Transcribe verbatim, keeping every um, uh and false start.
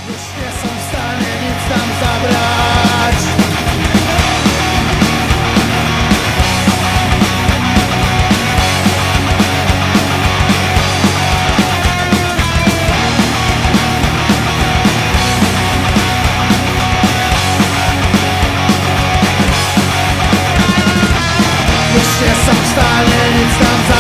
Już nie są w stanie nic nam zabrać. Już nie są w stanie nic nam zabrać.